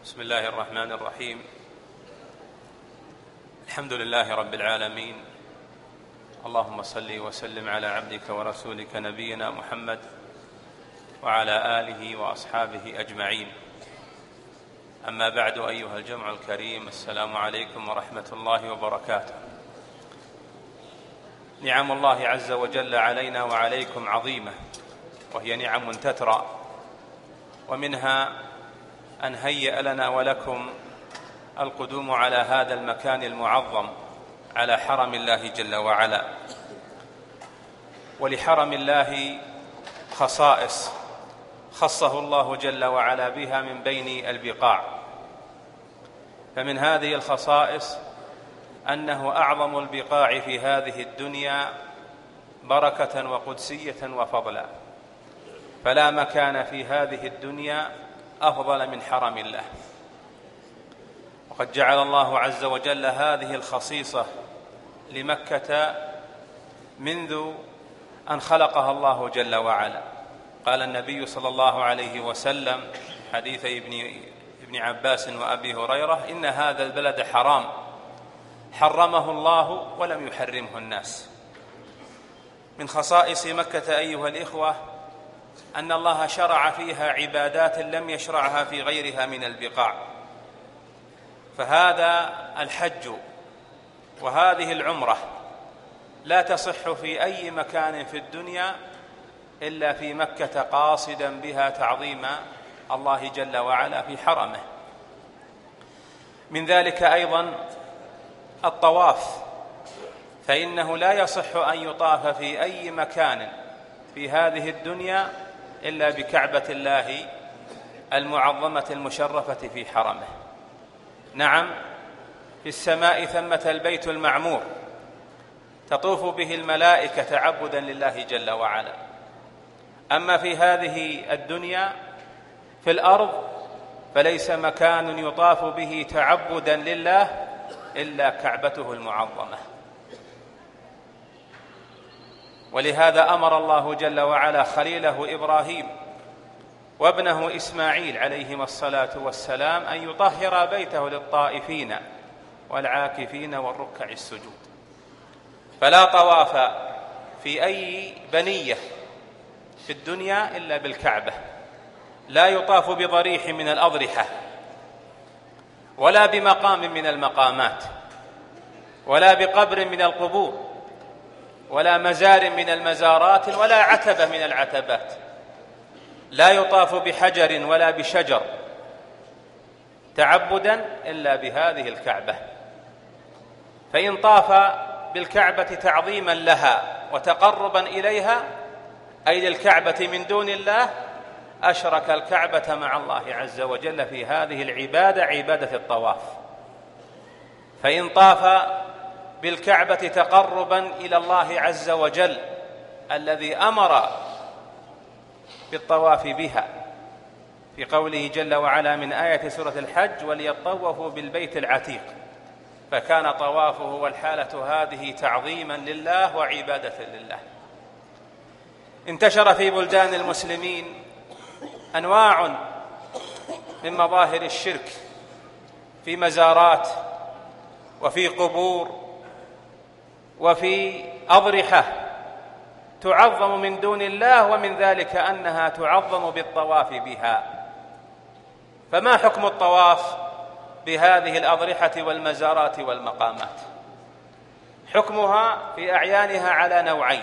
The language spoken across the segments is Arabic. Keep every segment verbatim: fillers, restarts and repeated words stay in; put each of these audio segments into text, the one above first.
بسم الله الرحمن الرحيم. الحمد لله رب العالمين، اللهم صل وسلم على عبدك ورسولك نبينا محمد وعلى آله وأصحابه أجمعين. أما بعد، أيها الجمع الكريم، السلام عليكم ورحمة الله وبركاته. نعم الله عز وجل علينا وعليكم عظيمة، وهي نعم تترى، ومنها أن هيأ لنا ولكم القدوم على هذا المكان المعظم، على حرم الله جل وعلا. ولحرم الله خصائص خصه الله جل وعلا بها من بين البقاع، فمن هذه الخصائص أنه أعظم البقاع في هذه الدنيا بركة وقدسية وفضلا، فلا مكان في هذه الدنيا أفضل من حرم الله. وقد جعل الله عز وجل هذه الخصيصة لمكة منذ أن خلقها الله جل وعلا. قال النبي صلى الله عليه وسلم حديث ابن ابن عباس وأبي هريرة: إن هذا البلد حرام حرمه الله ولم يحرمه الناس. من خصائص مكة أيها الإخوة أن الله شرع فيها عبادات لم يشرعها في غيرها من البقاع، فهذا الحج وهذه العمرة لا تصح في أي مكان في الدنيا إلا في مكة، قاصدا بها تعظيم الله جل وعلا في حرمه. من ذلك أيضا الطواف، فإنه لا يصح أن يطاف في أي مكان في هذه الدنيا إلا بكعبة الله المعظمة المشرفة في حرمه. نعم، في السماء ثمة البيت المعمور تطوف به الملائكة تعبدا لله جل وعلا. أما في هذه الدنيا في الأرض فليس مكان يطاف به تعبدا لله إلا كعبته المعظمة. ولهذا أمر الله جل وعلا خليله إبراهيم وابنه إسماعيل عليهما الصلاة والسلام أن يطهر بيته للطائفين والعاكفين والركع السجود. فلا طواف في أي بنية في الدنيا إلا بالكعبة، لا يطاف بضريح من الأضرحة، ولا بمقام من المقامات، ولا بقبر من القبور، ولا مزار من المزارات، ولا عتبة من العتبات. لا يطاف بحجر ولا بشجر تعبدا إلا بهذه الكعبة. فإن طاف بالكعبة تعظيما لها وتقربا إليها، أي للكعبة من دون الله، أشرك الكعبة مع الله عز وجل في هذه العبادة، عبادة الطواف. فإن طاف بالكعبة تقربا إلى الله عز وجل الذي أمر بالطواف بها في قوله جل وعلا من آية سورة الحج: وليطوفوا بالبيت العتيق، فكان طوافه والحالة هذه تعظيما لله وعبادة لله. انتشر في بلدان المسلمين أنواع من مظاهر الشرك في مزارات وفي قبور وفي أضرحة تعظم من دون الله، ومن ذلك أنها تعظم بالطواف بها. فما حكم الطواف بهذه الأضرحة والمزارات والمقامات؟ حكمها في أعيانها على نوعين: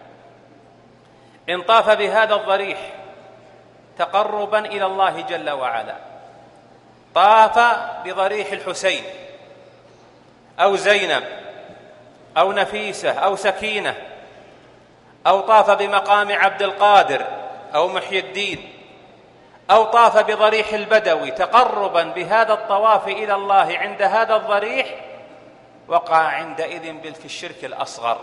إن طاف بهذا الضريح تقربا إلى الله جل وعلا، طاف بضريح الحسين أو زينب أو نفيسة أو سكينة، أو طاف بمقام عبد القادر أو محي الدين، أو طاف بضريح البدوي تقربا بهذا الطواف إلى الله عند هذا الضريح، وقع عندئذ في الشرك الأصغر،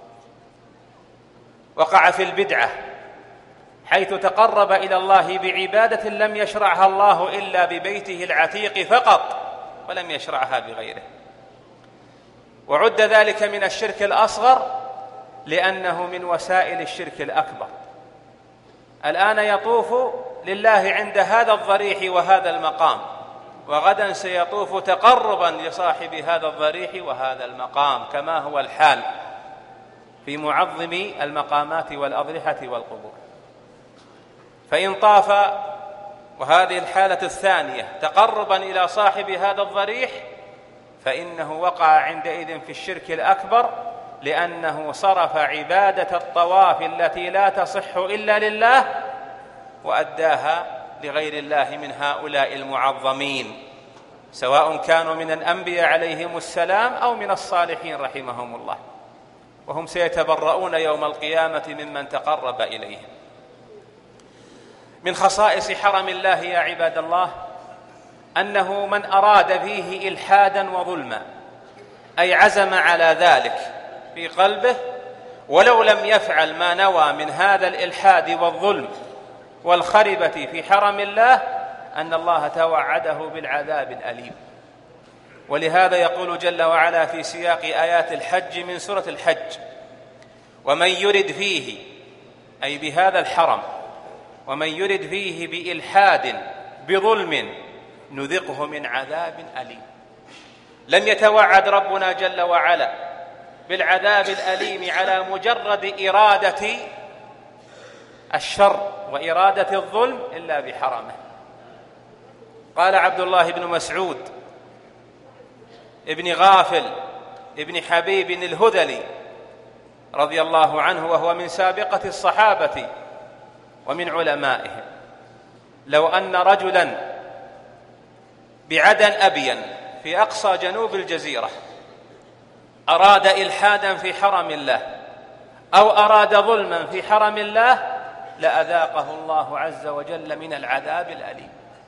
وقع في البدعة، حيث تقرب إلى الله بعبادة لم يشرعها الله إلا ببيته العتيق فقط، ولم يشرعها بغيره. وعد ذلك من الشرك الأصغر لأنه من وسائل الشرك الأكبر. الآن يطوف لله عند هذا الضريح وهذا المقام، وغدا سيطوف تقربا لصاحب هذا الضريح وهذا المقام، كما هو الحال في معظم المقامات والأضرحة والقبور. فإن طاف، وهذه الحالة الثانية، تقربا إلى صاحب هذا الضريح، فإنه وقع عندئذ في الشرك الأكبر، لأنه صرف عبادة الطواف التي لا تصح إلا لله وأداها لغير الله من هؤلاء المعظمين، سواء كانوا من الأنبياء عليهم السلام أو من الصالحين رحمهم الله، وهم سيتبرؤون يوم القيامة ممن تقرب إليهم. من خصائص حرم الله يا عباد الله أنه من أراد فيه إلحادا وظلما، أي عزم على ذلك في قلبه ولو لم يفعل ما نوى من هذا الإلحاد والظلم والخربة في حرم الله، أن الله توعده بالعذاب الأليم. ولهذا يقول جل وعلا في سياق آيات الحج من سورة الحج: ومن يرد فيه، أي بهذا الحرم، ومن يرد فيه بإلحاد بظلم نذقه من عذاب أليم. لم يتوعد ربنا جل وعلا بالعذاب الأليم على مجرد إرادة الشر وإرادة الظلم إلا بحرمه. قال عبد الله بن مسعود ابن غافل ابن حبيب الهذلي رضي الله عنه، وهو من سابقة الصحابة ومن علمائهم: لو أن رجلا بعدن أبين في أقصى جنوب الجزيرة أراد إلحادا في حرم الله أو أراد ظلما في حرم الله لأذاقه الله عز وجل من العذاب الأليم.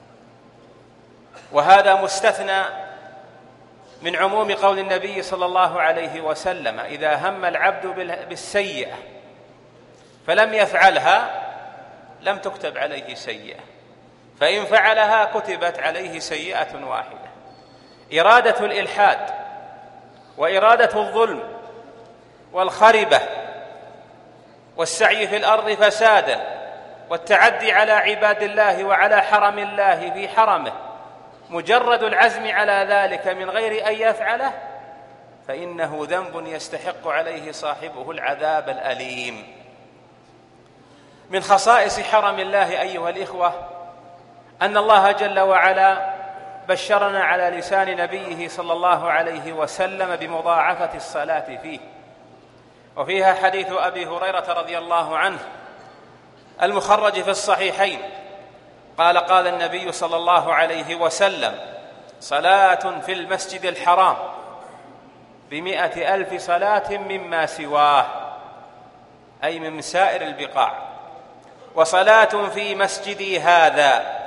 وهذا مستثنى من عموم قول النبي صلى الله عليه وسلم: إذا هم العبد بالسيئة فلم يفعلها لم تكتب عليه سيئة، فإن فعلها كتبت عليه سيئة واحدة. إرادة الإلحاد وإرادة الظلم والخربة والسعي في الأرض فسادا والتعدي على عباد الله وعلى حرم الله في حرمه، مجرد العزم على ذلك من غير أن يفعله، فإنه ذنب يستحق عليه صاحبه العذاب الأليم. من خصائص حرم الله أيها الإخوة أن الله جل وعلا بشرنا على لسان نبيه صلى الله عليه وسلم بمضاعفة الصلاة فيه، وفيها حديث أبي هريرة رضي الله عنه المخرج في الصحيحين قال: قال النبي صلى الله عليه وسلم: صلاة في المسجد الحرام بمئة ألف صلاة مما سواه، أي من سائر البقاع، وصلاة في مسجدي هذا،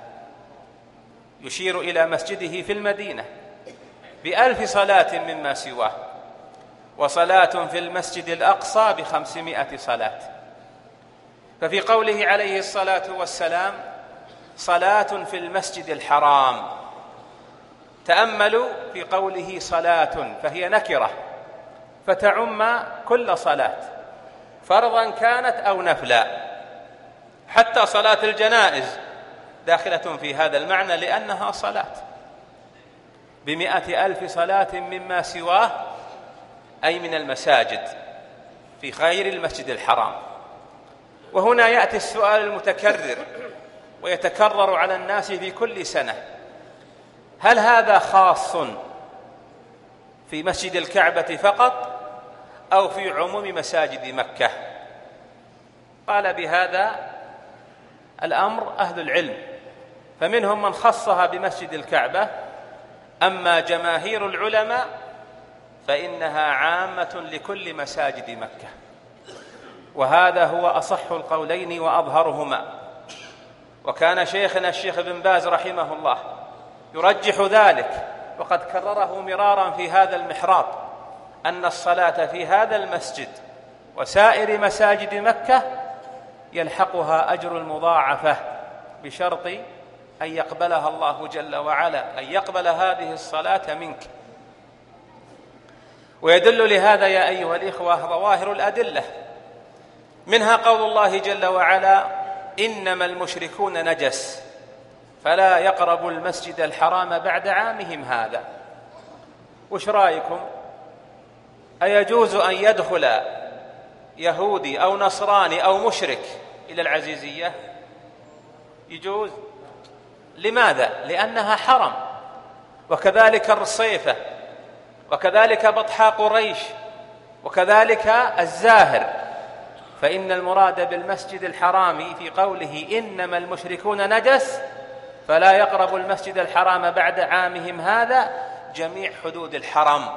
يشير إلى مسجده في المدينة، بألف صلاة مما سواه، وصلاة في المسجد الأقصى بخمسمائة صلاة. ففي قوله عليه الصلاة والسلام: صلاة في المسجد الحرام، تأملوا في قوله صلاة، فهي نكرة فتعم كل صلاة، فرضا كانت أو نفلا، حتى صلاة الجنائز داخلة في هذا المعنى لأنها صلاة. بمئة ألف صلاة مما سواه، أي من المساجد في غير المسجد الحرام. وهنا يأتي السؤال المتكرر ويتكرر على الناس في كل سنة: هل هذا خاص في مسجد الكعبة فقط أو في عموم مساجد مكة؟ قال بهذا الأمر أهل العلم، فمنهم من خصها بمسجد الكعبة، أما جماهير العلماء فإنها عامة لكل مساجد مكة، وهذا هو أصح القولين وأظهرهما. وكان شيخنا الشيخ بن باز رحمه الله يرجح ذلك، وقد كرره مرارا في هذا المحراب، أن الصلاة في هذا المسجد وسائر مساجد مكة يلحقها أجر المضاعفة، بشرط أن يقبلها الله جل وعلا، أن يقبل هذه الصلاة منك. ويدل لهذا يا أيها الإخوة ظواهر الأدلة، منها قول الله جل وعلا: إنما المشركون نجس فلا يقربوا المسجد الحرام بعد عامهم هذا. وش رأيكم؟ أيجوز أن يدخل يهودي أو نصراني أو مشرك إلى العزيزية؟ يجوز. لماذا؟ لأنها حرم. وكذلك الرصيفة، وكذلك بطحاء قريش، وكذلك الزاهر. فإن المراد بالمسجد الحرام في قوله إنما المشركون نجس فلا يقربوا المسجد الحرام بعد عامهم هذا جميع حدود الحرم.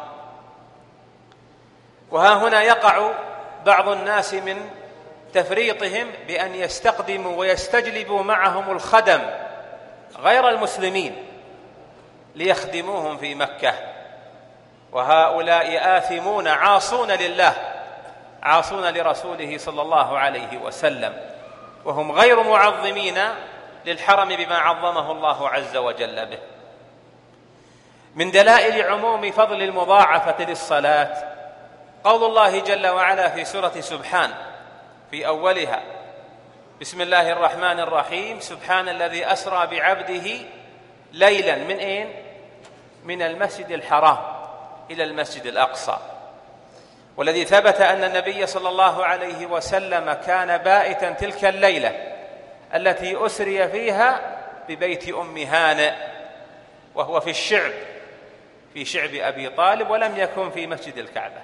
وها هنا يقع بعض الناس من تفريطهم بأن يستقدموا ويستجلبوا معهم الخدم غير المسلمين ليخدموهم في مكة، وهؤلاء آثمون عاصون لله، عاصون لرسوله صلى الله عليه وسلم، وهم غير معظمين للحرم بما عظمه الله عز وجل به. من دلائل عموم فضل المضاعفة للصلاة قول الله جل وعلا في سورة سبحان في أولها: بسم الله الرحمن الرحيم، سبحان الذي أسرى بعبده ليلا من أين؟ من المسجد الحرام إلى المسجد الأقصى. والذي ثبت أن النبي صلى الله عليه وسلم كان بائتا تلك الليلة التي أسري فيها ببيت أم هانئ، وهو في الشعب، في شعب أبي طالب، ولم يكن في مسجد الكعبة.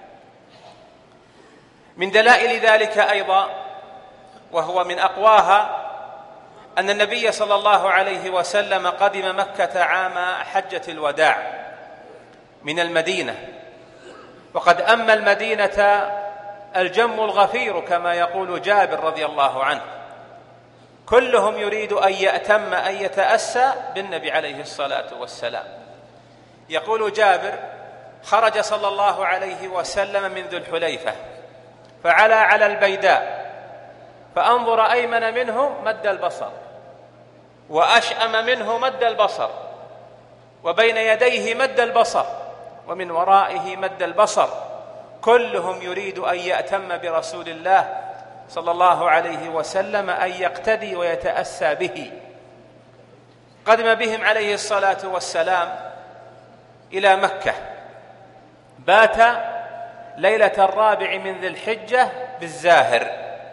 من دلائل ذلك أيضا وهو من أقواها أن النبي صلى الله عليه وسلم قدم مكة عام حجة الوداع من المدينة، وقد أما المدينة الجم الغفير كما يقول جابر رضي الله عنه، كلهم يريد أن يأتم أن يتأسى بالنبي عليه الصلاة والسلام. يقول جابر: خرج صلى الله عليه وسلم من ذو الحليفة فعلى على البيداء، فأنظر أيمن منه مد البصر، وأشأم منه مد البصر، وبين يديه مد البصر، ومن ورائه مد البصر، كلهم يريد أن يأتم برسول الله صلى الله عليه وسلم، أن يقتدي ويتأسى به. قدم بهم عليه الصلاة والسلام إلى مكة، بات ليلة الرابع من ذي الحجة بالزاهر،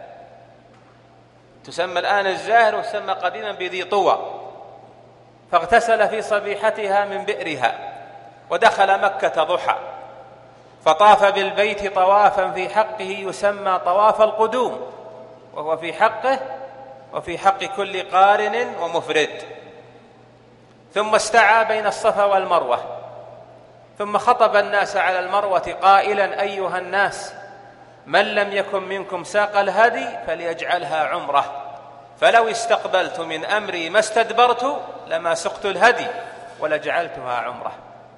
تسمى الآن الزاهر وتسمى قديما بذي طوى، فاغتسل في صبيحتها من بئرها، ودخل مكة ضحى، فطاف بالبيت طوافا في حقه يسمى طواف القدوم، وهو في حقه وفي حق كل قارن ومفرد. ثم استعى بين الصفا والمروة، ثم خطب الناس على المروة قائلا: أيها الناس، من لم يكن منكم ساق الهدي فليجعلها عمره، فلو استقبلت من أمري ما استدبرت لما سقت الهدي ولجعلتها عمره.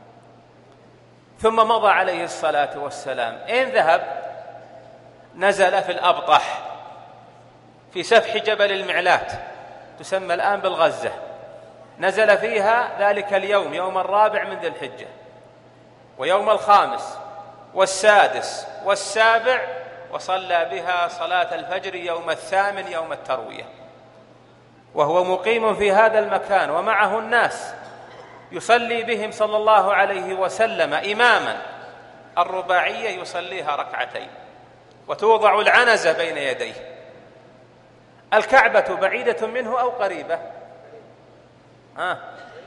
ثم مضى عليه الصلاة والسلام. أين ذهب؟ نزل في الأبطح في سفح جبل المعلات، تسمى الآن بالغزة، نزل فيها ذلك اليوم، يوم الرابع من ذي الحجة، ويوم الخامس والسادس والسابع، وصلى بها صلاة الفجر يوم الثامن يوم التروية، وهو مقيم في هذا المكان ومعه الناس، يصلي بهم صلى الله عليه وسلم إماما الرباعية يصليها ركعتين، وتوضع العنزة بين يديه. الكعبة بعيدة منه أو قريبة؟ ها؟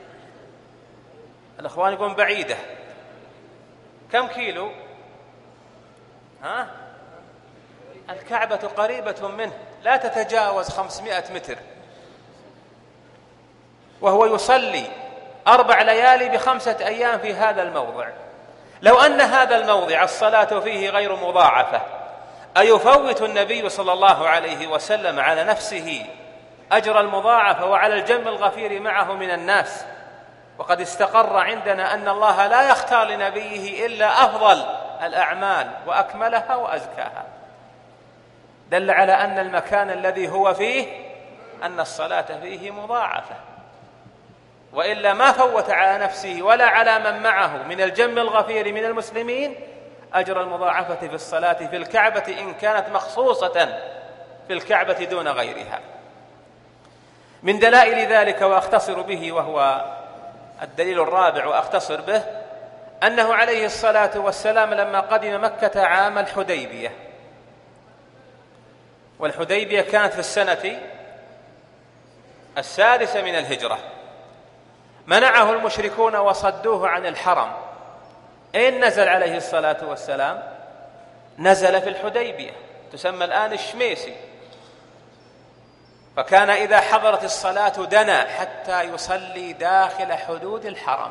الأخوان يقولون بعيدة. كم كيلو؟ ها؟ الكعبة قريبة منه، لا تتجاوز خمسمائة متر، وهو يصلي أربع ليالي بخمسة أيام في هذا الموضع. لو أن هذا الموضع الصلاة فيه غير مضاعفة، أيفوت النبي صلى الله عليه وسلم على نفسه أجر المضاعفة وعلى الجم الغفير معه من الناس؟ وقد استقر عندنا أن الله لا يختار لنبيه إلا أفضل الأعمال وأكملها وأزكاها. دل على أن المكان الذي هو فيه أن الصلاة فيه مضاعفة، وإلا ما فوت على نفسه ولا على من معه من الجم الغفير من المسلمين أجر المضاعفة في الصلاة في الكعبة إن كانت مخصوصة في الكعبة دون غيرها. من دلائل ذلك وأختصر به، وهو الدليل الرابع وأختصر به، أنه عليه الصلاة والسلام لما قدم مكة عام الحديبية، والحديبية كانت في السنة السادسة من الهجرة، منعه المشركون وصدوه عن الحرم. أين نزل عليه الصلاة والسلام؟ نزل في الحديبية، تسمى الآن الشميسي. فكان إذا حضرت الصلاة دنا حتى يصلي داخل حدود الحرم،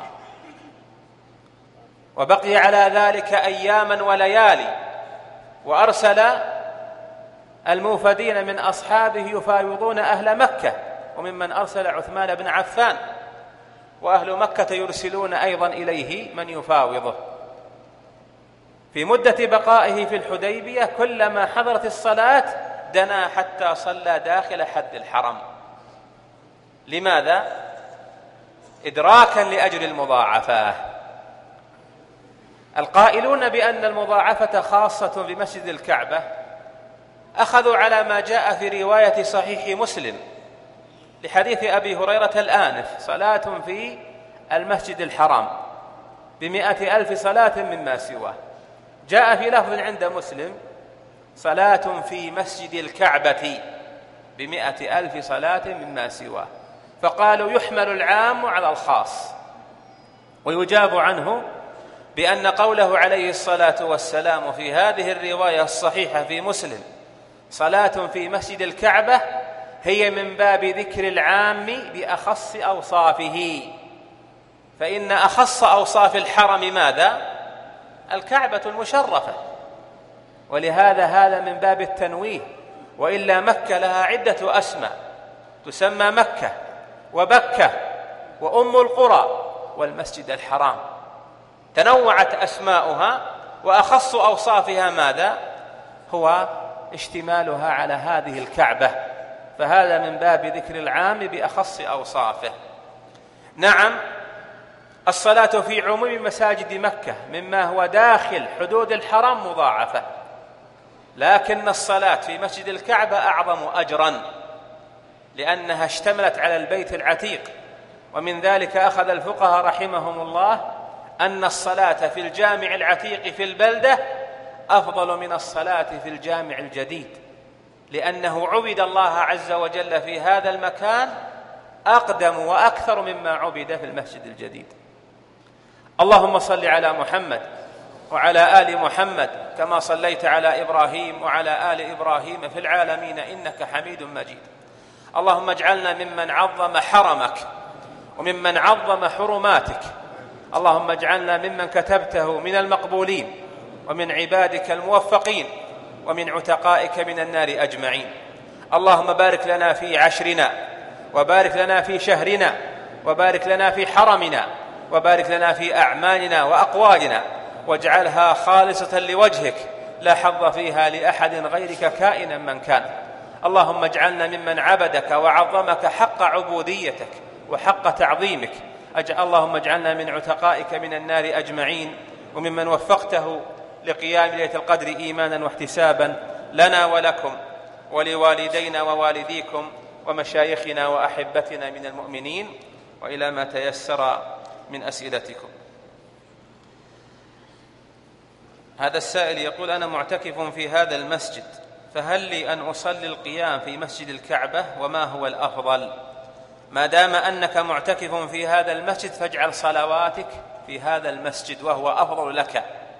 وبقي على ذلك أياما وليالي، وأرسل الموفدين من أصحابه يفاوضون أهل مكة، وممن أرسل عثمان بن عفان، وأهل مكة يرسلون أيضا إليه من يفاوضه. في مدة بقائه في الحديبية كلما حضرت الصلاة دنا حتى صلى داخل حد الحرم. لماذا؟ إدراكا لأجل المضاعفة. القائلون بأن المضاعفة خاصة بمسجد الكعبة أخذوا على ما جاء في رواية صحيح مسلم لحديث أبي هريرة الآنف: صلاة في المسجد الحرام بمئة ألف صلاة مما سواه. جاء في لفظ عند مسلم: صلاة في مسجد الكعبة بمئة ألف صلاة مما سواه. فقالوا يحمل العام على الخاص، ويجاب عنه بأن قوله عليه الصلاة والسلام في هذه الرواية الصحيحة في مسلم: صلاة في مسجد الكعبة، هي من باب ذكر العام بأخص أوصافه، فإن أخص أوصاف الحرم ماذا؟ الكعبة المشرفة، ولهذا هذا من باب التنويه. وإلا مكة لها عدة أسماء، تسمى مكة وبكة وأم القرى والمسجد الحرام، تنوعت أسماؤها، وأخص أوصافها ماذا؟ هو اشتمالها على هذه الكعبة، فهذا من باب ذكر العام بأخص أوصافه. نعم، الصلاة في عموم مساجد مكة مما هو داخل حدود الحرم مضاعفة، لكن الصلاة في مسجد الكعبة أعظم أجرا، لأنها اشتملت على البيت العتيق. ومن ذلك أخذ الفقهاء رحمهم الله أن الصلاة في الجامع العتيق في البلدة أفضل من الصلاة في الجامع الجديد، لأنه عبد الله عز وجل في هذا المكان أقدم وأكثر مما عبد في المسجد الجديد. اللهم صل على محمد وعلى آل محمد كما صليت على إبراهيم وعلى آل إبراهيم في العالمين إنك حميد مجيد. اللهم اجعلنا ممن عظم حرمك وممن عظم حرماتك. اللهم اجعلنا ممن كتبته من المقبولين ومن عبادك الموفقين ومن عتقائك من النار أجمعين. اللهم بارك لنا في عشرنا، وبارك لنا في شهرنا، وبارك لنا في حرمنا، وبارك لنا في أعمالنا وأقوالنا، واجعلها خالصة لوجهك لا حظ فيها لأحد غيرك كائنا من كان. اللهم اجعلنا ممن عبدك وعظمك حق عبوديتك وحق تعظيمك. اللهم اجعلنا من عتقائك من النار أجمعين، وممن وفقته لقيام ليلة القدر إيمانا واحتسابا لنا ولكم ولوالدينا ووالديكم ومشايخنا وأحبتنا من المؤمنين، وإلى ما تيسر من أسئلتكم. هذا السائل يقول: أنا معتكف في هذا المسجد، فهل لي أن أصلي القيام في مسجد الكعبة؟ وما هو الأفضل؟ ما دام أنك معتكف في هذا المسجد فاجعل صلواتك في هذا المسجد، وهو أفضل لك،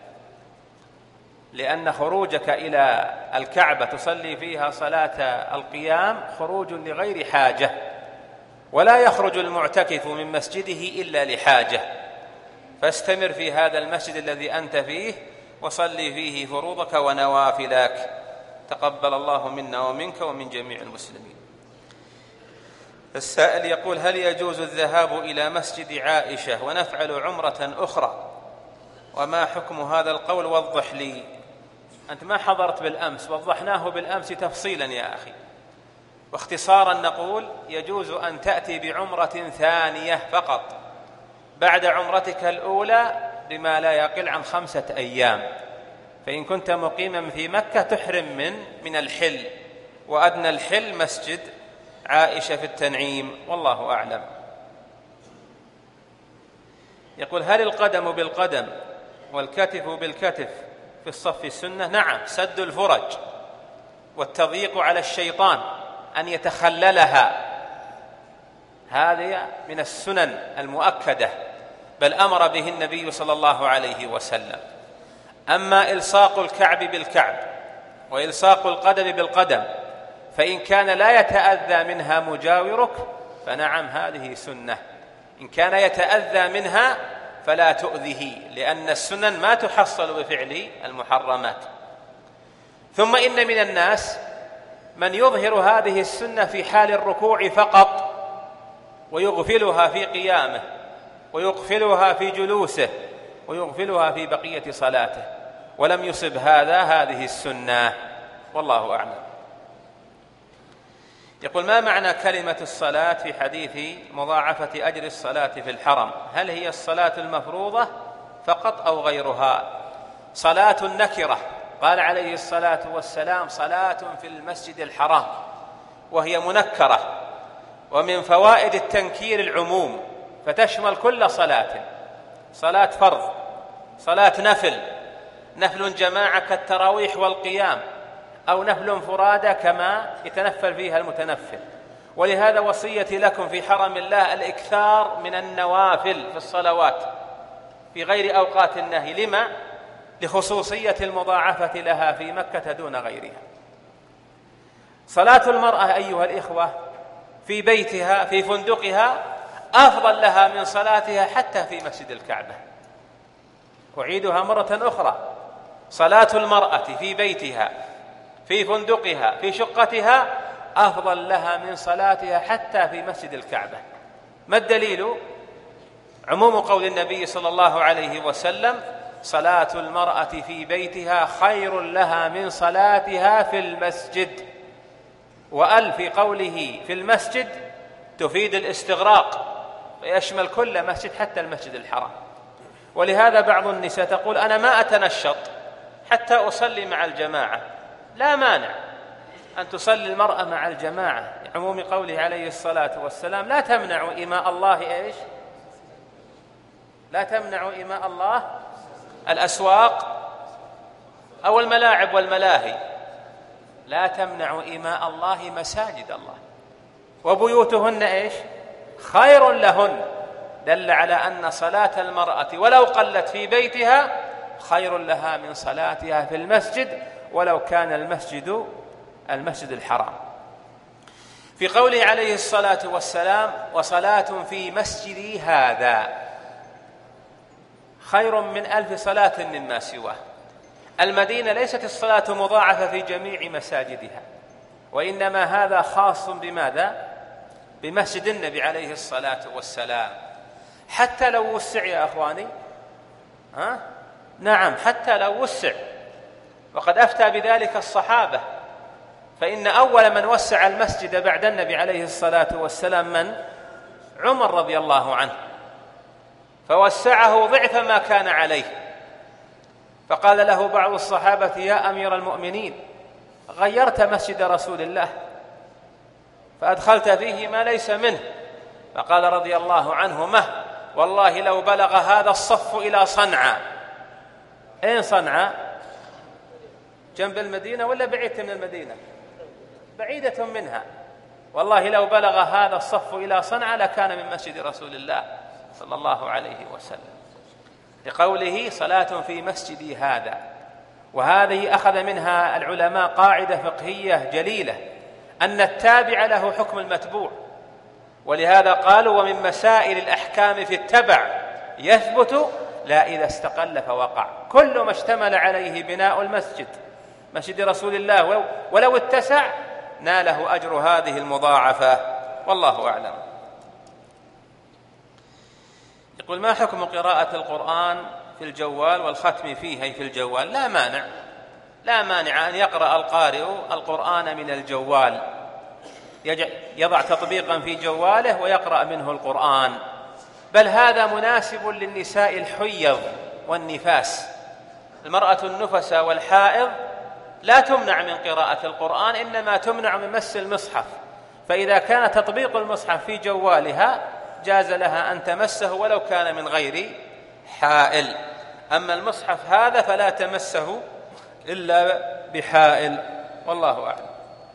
لأن خروجك إلى الكعبة تصلي فيها صلاة القيام خروج لغير حاجة، ولا يخرج المعتكف من مسجده إلا لحاجة. فاستمر في هذا المسجد الذي أنت فيه وصلي فيه فروضك ونوافلك. تقبل الله منا ومنك ومن جميع المسلمين. السائل يقول: هل يجوز الذهاب إلى مسجد عائشة ونفعل عمرة أخرى؟ وما حكم هذا القول؟ وضح لي. أنت ما حضرت بالأمس، وضحناه بالأمس تفصيلا يا أخي. واختصارا نقول: يجوز أن تأتي بعمرة ثانية فقط بعد عمرتك الأولى بما لا يقل عن خمسة أيام. فإن كنت مقيما في مكة تحرم من من الحل، وأدنى الحل مسجد عائشة في التنعيم، والله أعلم. يقول: هل القدم بالقدم والكتف بالكتف في الصف سنة؟ نعم، سد الفرج والتضييق على الشيطان أن يتخللها، هذه من السنن المؤكدة، بل أمر به النبي صلى الله عليه وسلم. أما إلصاق الكعب بالكعب وإلصاق القدم بالقدم فإن كان لا يتأذى منها مجاورك فنعم، هذه سنة. إن كان يتأذى منها فلا تؤذه، لأن السنن ما تحصل بفعل المحرمات. ثم إن من الناس من يظهر هذه السنة في حال الركوع فقط، ويغفلها في قيامه، ويغفلها في جلوسه، ويغفلها في بقية صلاته، ولم يصب هذا هذه السنة، والله أعلم. يقول: ما معنى كلمة الصلاة في حديث مضاعفة أجر الصلاة في الحرم؟ هل هي الصلاة المفروضة فقط أو غيرها؟ صلاة النكرة، قال عليه الصلاة والسلام: صلاة في المسجد الحرام، وهي منكرة. ومن فوائد التنكير العموم، فتشمل كل صلاة، صلاة فرض، صلاة نفل، نفل جماعة كالتراويح والقيام، أو نفل فرادى كما يتنفل فيها المتنفل. ولهذا وصيتي لكم في حرم الله الإكثار من النوافل في الصلوات في غير أوقات النهي. لما؟ لخصوصية المضاعفة لها في مكة دون غيرها. صلاة المرأة أيها الإخوة في بيتها في فندقها أفضل لها من صلاتها حتى في مسجد الكعبة. أعيدها مرة أخرى: صلاة المرأة في بيتها في فندقها في شقتها أفضل لها من صلاتها حتى في مسجد الكعبة. ما الدليل؟ عموم قول النبي صلى الله عليه وسلم: صلاة المرأة في بيتها خير لها من صلاتها في المسجد. وأل في قوله في المسجد تفيد الاستغراق، ويشمل كل مسجد حتى المسجد الحرام. ولهذا بعض النساء تقول: أنا ما أتنشط حتى أصلي مع الجماعة. لا مانع أن تصلي المرأة مع الجماعة، عموم قوله عليه الصلاة والسلام: لا تمنعوا إماء الله إيش؟ لا تمنعوا إماء الله الأسواق أو الملاعب والملاهي، لا تمنعوا إماء الله مساجد الله، وبيوتهن إيش؟ خير لهن. دل على أن صلاة المرأة ولو قلت في بيتها خير لها من صلاتها في المسجد، ولو كان المسجد المسجد الحرام. في قوله عليه الصلاة والسلام: وصلاة في مسجدي هذا خير من ألف صلاة مما سواه. المدينة ليست الصلاة مضاعفة في جميع مساجدها، وإنما هذا خاص بماذا؟ بمسجد النبي عليه الصلاة والسلام. حتى لو وسع يا أخواني، ها؟ نعم، حتى لو وسع، وقد أفتى بذلك الصحابة. فإن أول من وسع المسجد بعد النبي عليه الصلاة والسلام من؟ عمر رضي الله عنه، فوسعه ضعف ما كان عليه. فقال له بعض الصحابة: يا أمير المؤمنين، غيرت مسجد رسول الله فأدخلت فيه ما ليس منه. فقال رضي الله عنه: مه والله لو بلغ هذا الصف إلى صنعاء. أين صنعاء؟ جنب المدينة ولا بعيدة من المدينة؟ بعيدة منها. والله لو بلغ هذا الصف إلى صنعاء لكان من مسجد رسول الله صلى الله عليه وسلم، لقوله: صلاة في مسجدي هذا. وهذه أخذ منها العلماء قاعدة فقهية جليلة، أن التابع له حكم المتبوع. ولهذا قالوا: ومن مسائل الأحكام في التبع يثبت لا إذا استقل فوقع. كل ما اشتمل عليه بناء المسجد مسجد رسول الله ولو اتسع ناله أجر هذه المضاعفة، والله أعلم. يقول: ما حكم قراءة القرآن في الجوال والختم فيه أي في الجوال؟ لا مانع، لا مانع أن يقرأ القارئ القرآن من الجوال، يضع تطبيقا في جواله ويقرأ منه القرآن، بل هذا مناسب للنساء الحيض والنفاس. المرأة النفسة والحائض لا تمنع من قراءة القرآن، إنما تمنع من مس المصحف، فإذا كان تطبيق المصحف في جوالها جاز لها أن تمسه ولو كان من غير حائل. أما المصحف هذا فلا تمسه إلا بحائل، والله أعلم.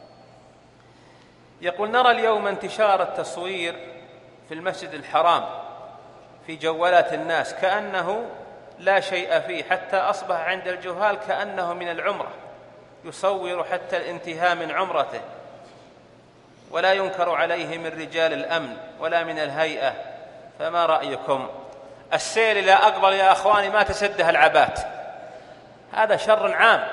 يقول: نرى اليوم انتشار التصوير في المسجد الحرام في جوالات الناس كأنه لا شيء فيه، حتى أصبح عند الجهال كأنه من العمرة، يصور حتى الانتهاء من عمرته، ولا ينكر عليه من رجال الأمن ولا من الهيئة، فما رأيكم؟ السير إلى أقبل يا أخواني ما تسدها العبات، هذا شر عام.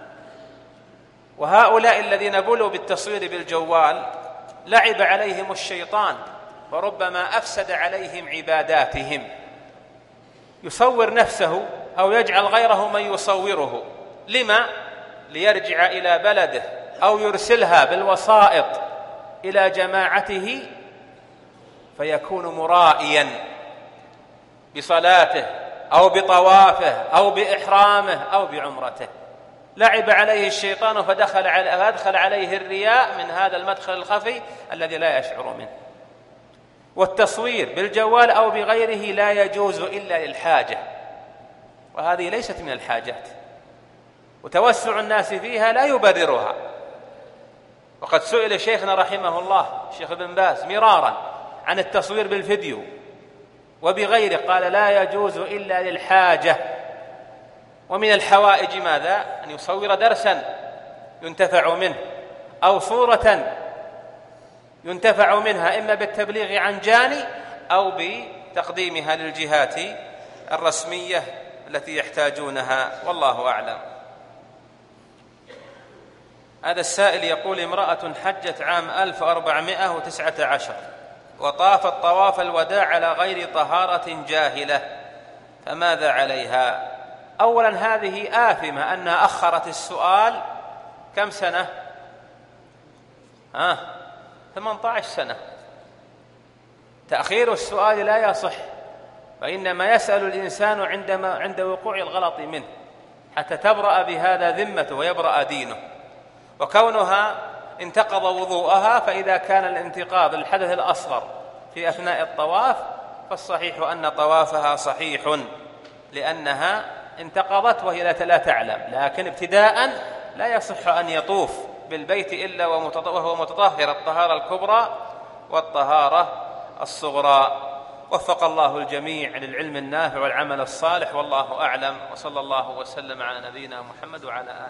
وهؤلاء الذين بلوا بالتصوير بالجوال لعب عليهم الشيطان وربما أفسد عليهم عباداتهم. يصور نفسه أو يجعل غيره من يصوره، لما؟ ليرجع إلى بلده أو يرسلها بالوسائط إلى جماعته فيكون مرائيا بصلاته أو بطوافه أو بإحرامه أو بعمرته. لعب عليه الشيطان فدخل فأدخل عليه الرياء من هذا المدخل الخفي الذي لا يشعر منه. والتصوير بالجوال أو بغيره لا يجوز إلا للحاجة، وهذه ليست من الحاجات، وتوسع الناس فيها لا يبررها. وقد سئل شيخنا رحمه الله الشيخ ابن باز مرارا عن التصوير بالفيديو وبغيره، قال لا يجوز إلا للحاجة. ومن الحوائج ماذا؟ أن يصور درسا ينتفع منه أو صورة ينتفع منها، إما بالتبليغ عن جاني أو بتقديمها للجهات الرسمية التي يحتاجونها، والله أعلم. هذا السائل يقول: امرأة حجت عام ألف وأربعمائة وتسعة عشر وطافت طواف الوداع على غير طهارة جاهلة، فماذا عليها؟ أولا هذه آثمة أنها أخرت السؤال كم سنة؟ ها ثمانية عشر سنة. تأخير السؤال لا يصح، وإنما يسأل الإنسان عندما عند وقوع الغلط منه حتى تبرأ بهذا ذمته ويبرأ دينه. وكونها انتقض وضوءها، فإذا كان الانتقاض الحدث الأصغر في أثناء الطواف فالصحيح أن طوافها صحيح لأنها انتقضت وهي لا تعلم. لكن ابتداء لا يصح أن يطوف بالبيت إلا وهو متطهر الطهارة الكبرى والطهارة الصغرى. وفق الله الجميع للعلم النافع والعمل الصالح، والله أعلم، وصلى الله وسلم على نبينا محمد وعلى آله.